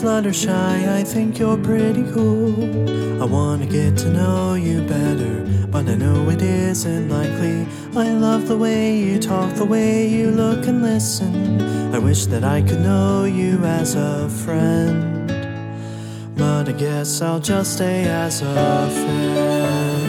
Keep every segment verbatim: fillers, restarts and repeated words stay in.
Fluttershy, I think you're pretty cool. I wanna get to know you better, but I know it isn't likely. I love the way you talk, the way you look and listen. I wish that I could know you as a friend, but I guess I'll just stay as a friend.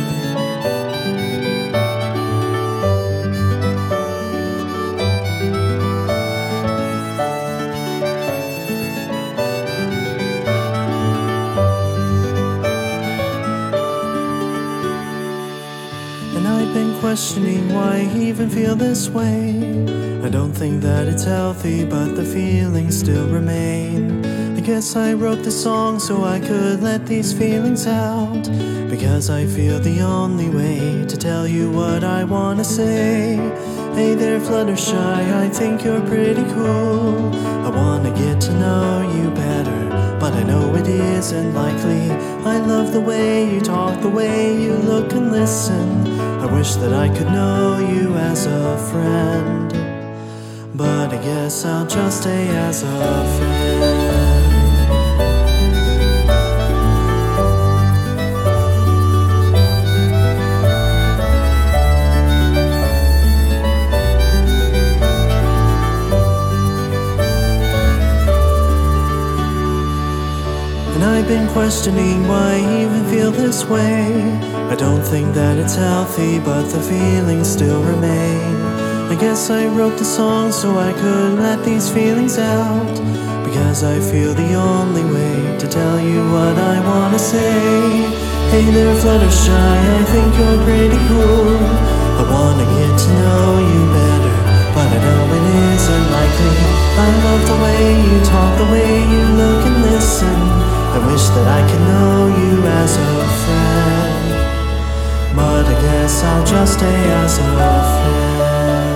And I've been questioning why I even feel this way. I don't think that it's healthy, but the feelings still remain. I guess I wrote this song so I could let these feelings out, because I feel the only way to tell you what I wanna say. Hey there Fluttershy, I think you're pretty cool. I wanna get to know you better, but I know it isn't likely. I love the way you talk, the way you look and listen. I wish that I could know you as a friend, but I guess I'll just stay as a friend. And I've been questioning why I even feel this way. I don't think that it's healthy, but the feelings still remain. I guess I wrote the song so I could let these feelings out, because I feel the only way to tell you what I wanna say. Hey there Fluttershy, I think you're pretty cool. I wanna get to know you better, but I know it isn't likely. I love the way you talk, the way you look and listen. I wish that I could know you as a friend, but I guess I'll just stay as a friend.